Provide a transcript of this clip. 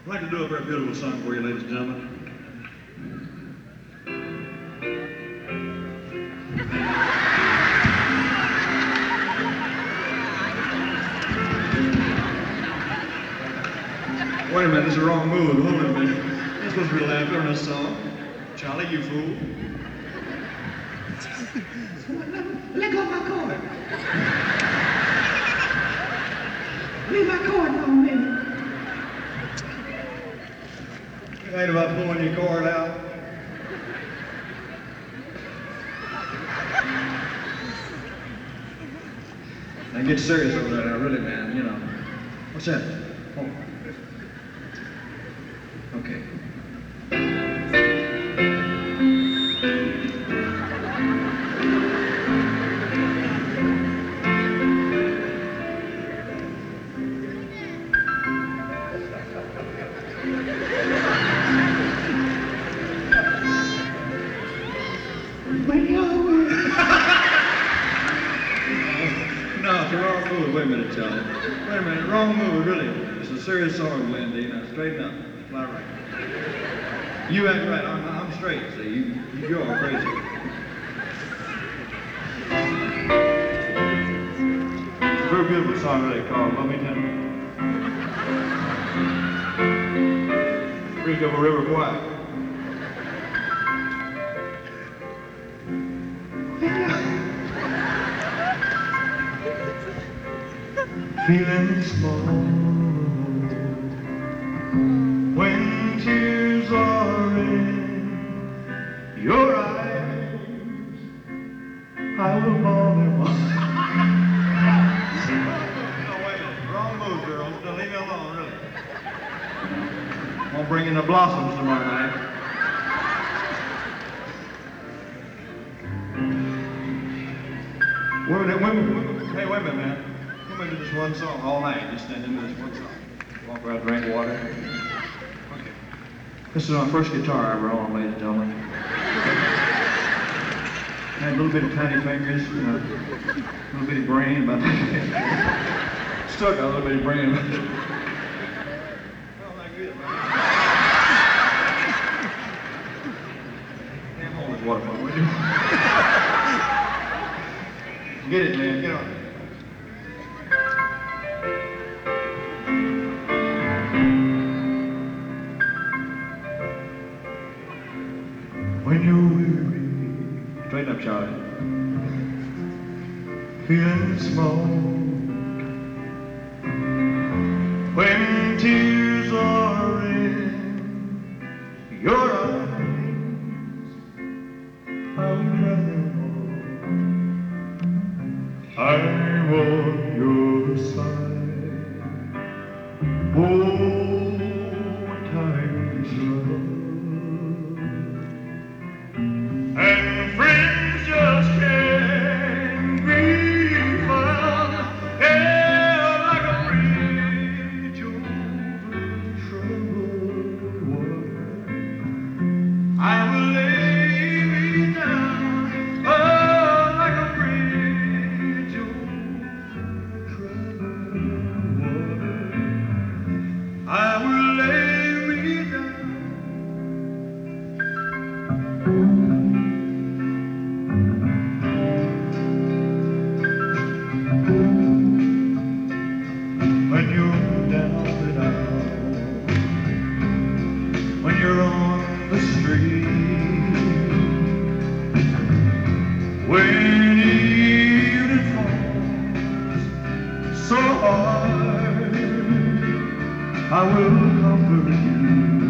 I'd like to do a very beautiful song for you, ladies and gentlemen. Wait a minute, this is the wrong mood. Hold on a minute. You're supposed to be laughing on this song. Charlie, you fool. Let go of my cord. Leave my cord alone, baby. You ain't about pulling your cord out. Now get serious over there now, really, man, you know. What's that? Oh. Okay. No, it's the wrong mood. Wait a minute, Charlie. Wait a minute, wrong mood, really. It's a serious song, Wendy. Now, straighten up. Fly right. You act right. I'm straight, see. You're all crazy. It's a very beautiful song, really, called Love Me Tender. Creek of a river quiet. Feeling small when tears are in your eyes, I will bawl them all. No, wait a minute. Wrong mood, girls. Now leave me alone, really. I'm gonna bring in the blossoms tomorrow night. Hey, wait a minute, man. Come into this one song all night. Just stand into this one song. Walk around, drink water. Okay. This is my first guitar I ever owned, ladies and gentlemen. I had a little bit of tiny fingers, you know, a little bitty brain, but still got a little bitty brain. Well, like this. Can't hold this water for would you? Get it, man. Get on. When you're weary, straighten up, Charlie. Feeling small. When tears are in your eyes, I would rather I'm on your side. Oh, times love. And friends just can't be found. Yeah, like a bridge over troubled water. I will lay me down. Oh, like a bridge over troubled water. I will lay me down. When you're down and out, when you're on the street, when evening falls so hard, I will comfort you.